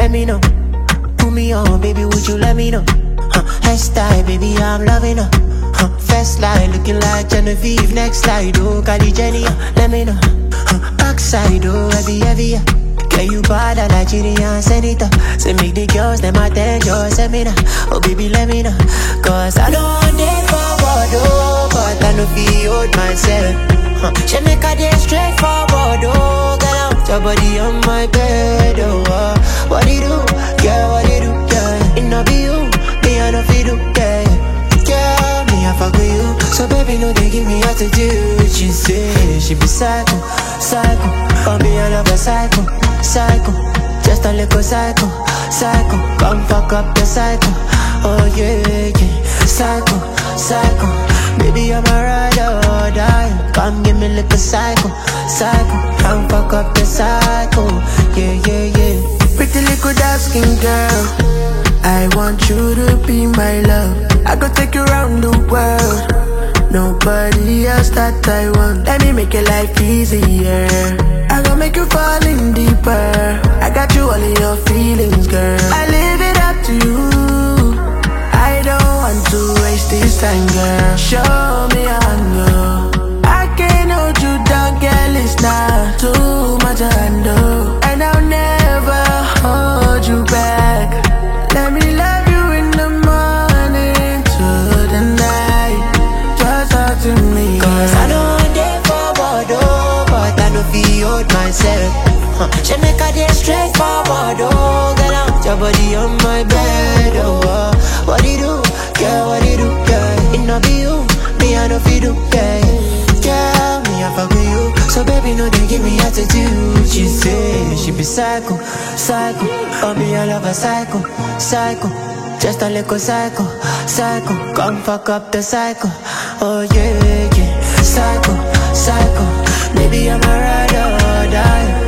let me know. Put me on, baby, would you let me know? Hairstyle, baby, I'm loving her. First slide, looking like Genevieve. Next slide, oh, Kylie Jenny, let me know. Backside, oh, heavy, yeah. Girl, you bad at Nigerian senator. Say make the girls, them attend your seminar. Oh, baby, let me know. Cause I don't want it forward, oh, but I know feel old myself. She make a day straight forward, oh, girl, out your body on my bed, oh, what do you do, girl, what do you do, yeah. It not be you, me I know feel do, yeah. Yeah, me I fuck with you, so baby, no, they give me attitude. She say, she be psycho, for me I love a psycho, just a little psycho, come fuck up the psycho, oh yeah, psycho, baby I'm a ride or die, come give me a little psycho, come fuck up the psycho, yeah. Pretty little dark skin girl, I want you to be my love. I go take you around the world, nobody else that I want. Let me make your life easier, I gon' make you fall in deeper. I got you all in your feelings, girl. I leave it up to you, I don't want to waste this time, girl. Show me a angle, I can't hold you down, girl, it's not too much to handle. And I'll never hold you back. Let me love you in the morning to the night. Just talk to me, cause I know one day forward, oh, but I know feel old myself. She make a day straight forward, oh, girl, out your body on my bed, oh, what do you do, girl, what do you do, girl? It not be you, me I know feel do, yeah, me I fuck with you, so baby, no, they give me attitude. She say, she be psycho, for me I love a psycho, just a little psycho, come fuck up the psycho, oh yeah, psycho, baby I'm a ride or die.